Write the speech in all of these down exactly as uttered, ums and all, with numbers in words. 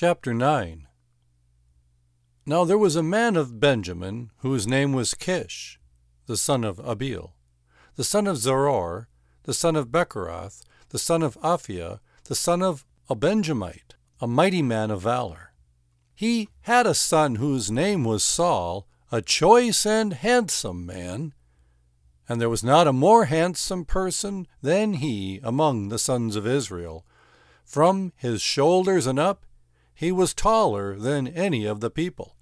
Chapter nine. Now there was a man of Benjamin, whose name was Kish, the son of Abiel, the son of Zeror, the son of Bechorath, the son of Aphiah, the son of a Benjamite, a mighty man of valor. He had a son whose name was Saul, a choice and handsome man, and there was not a more handsome person than he among the sons of Israel. From his shoulders and up, he was taller than any of the people.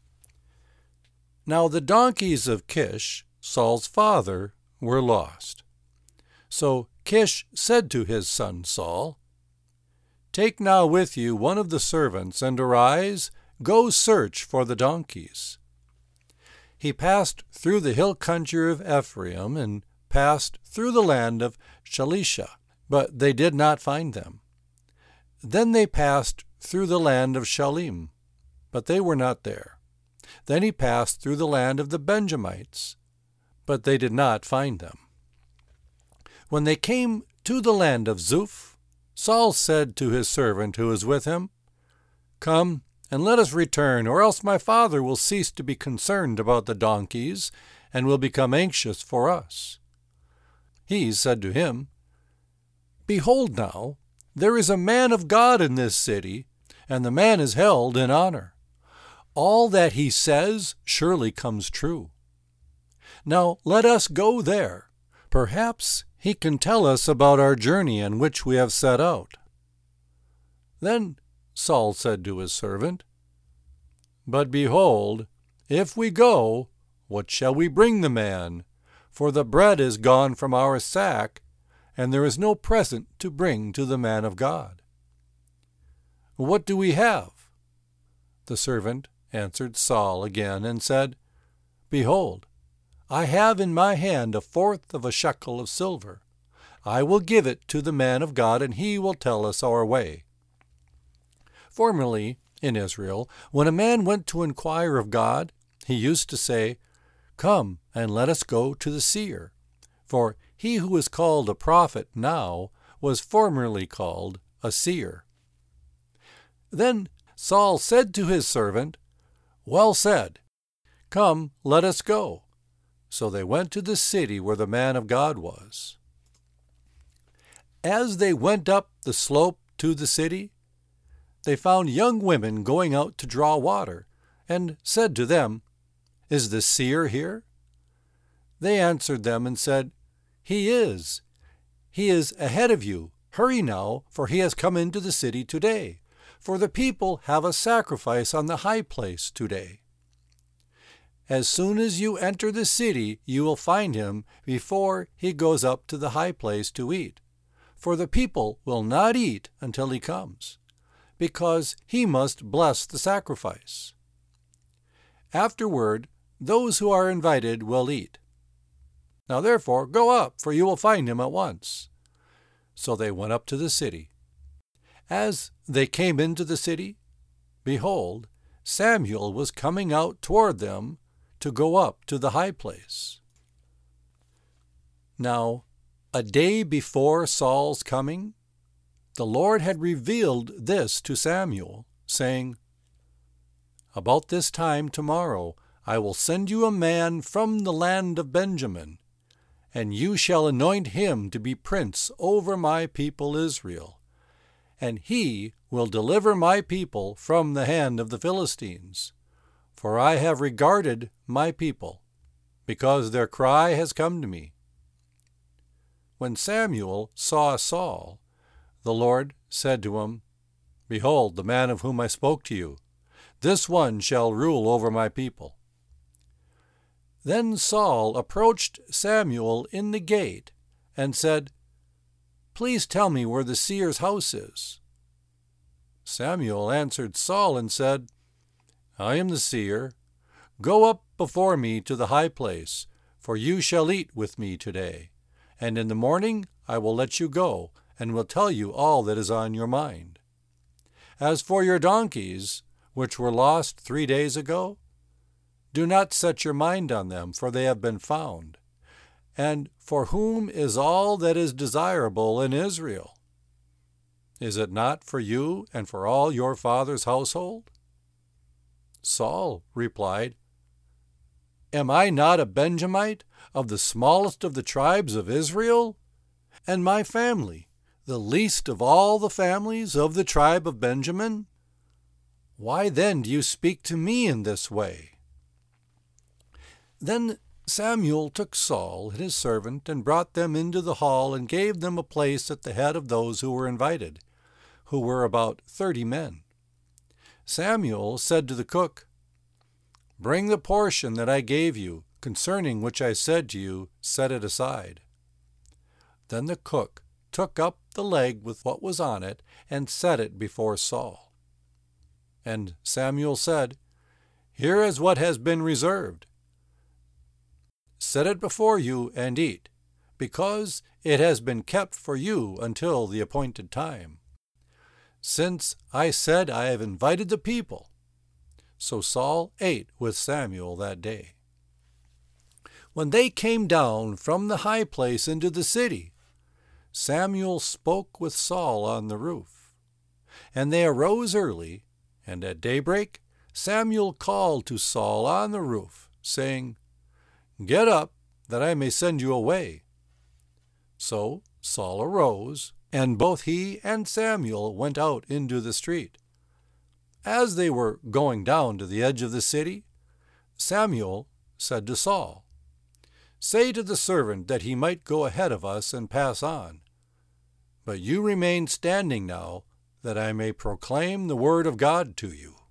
Now the donkeys of Kish, Saul's father, were lost. So Kish said to his son Saul, "Take now with you one of the servants, and arise, go search for the donkeys." He passed through the hill country of Ephraim, and passed through the land of Shalisha, but they did not find them. Then they passed through the land of Shalim, but they were not there. Then he passed through the land of the Benjamites, but they did not find them. When they came to the land of Zuph, Saul said to his servant who was with him, "Come, and let us return, or else my father will cease to be concerned about the donkeys, and will become anxious for us." He said to him, "Behold now, there is a man of God in this city, and the man is held in honor. All that he says surely comes true. Now let us go there. Perhaps he can tell us about our journey on which we have set out." Then Saul said to his servant, "But behold, if we go, what shall we bring the man? For the bread is gone from our sack, and there is no present to bring to the man of God." "What do we have?" The servant answered Saul again and said, "Behold, I have in my hand a fourth of a shekel of silver. I will give it to the man of God, and he will tell us our way." Formerly, in Israel, when a man went to inquire of God, he used to say, "Come, and let us go to the seer." For he who is called a prophet now was formerly called a seer. Then Saul said to his servant, "Well said. Come, let us go." So they went to the city where the man of God was. As they went up the slope to the city, they found young women going out to draw water, and said to them, "Is the seer here?" They answered them and said, "He is. He is ahead of you. Hurry now, for he has come into the city today. For the people have a sacrifice on the high place today. As soon as you enter the city, you will find him before he goes up to the high place to eat. For the people will not eat until he comes, because he must bless the sacrifice. Afterward, those who are invited will eat. Now therefore go up, for you will find him at once." So they went up to the city. As they came into the city, behold, Samuel was coming out toward them to go up to the high place. Now, a day before Saul's coming, the Lord had revealed this to Samuel, saying, "About this time tomorrow I will send you a man from the land of Benjamin, and you shall anoint him to be prince over my people Israel. And he will deliver my people from the hand of the Philistines. For I have regarded my people, because their cry has come to me." When Samuel saw Saul, the Lord said to him, "Behold, the man of whom I spoke to you, this one shall rule over my people." Then Saul approached Samuel in the gate and said, "Please tell me where the seer's house is." Samuel answered Saul and said, "I am the seer. Go up before me to the high place, for you shall eat with me today. And in the morning I will let you go, and will tell you all that is on your mind. As for your donkeys, which were lost three days ago, do not set your mind on them, for they have been found. And for whom is all that is desirable in Israel?" Is it not for you and for all your father's household?" Saul replied, "Am I not a Benjamite, of the smallest of the tribes of Israel? And my family, the least of all the families of the tribe of Benjamin? Why then do you speak to me in this way?" Then Samuel took Saul and his servant and brought them into the hall and gave them a place at the head of those who were invited, who were about thirty men. Samuel said to the cook, "Bring the portion that I gave you, concerning which I said to you, set it aside." Then the cook took up the leg with what was on it and set it before Saul. And Samuel said, "Here is what has been reserved. Set it before you and eat, because it has been kept for you until the appointed time. Since I said I have invited the people." So Saul ate with Samuel that day. When they came down from the high place into the city, Samuel spoke with Saul on the roof. And they arose early, and at daybreak Samuel called to Saul on the roof, saying, "Get up, that I may send you away." So Saul arose, and both he and Samuel went out into the street. As they were going down to the edge of the city, Samuel said to Saul, "Say to the servant that he might go ahead of us and pass on. But you remain standing now, that I may proclaim the word of God to you."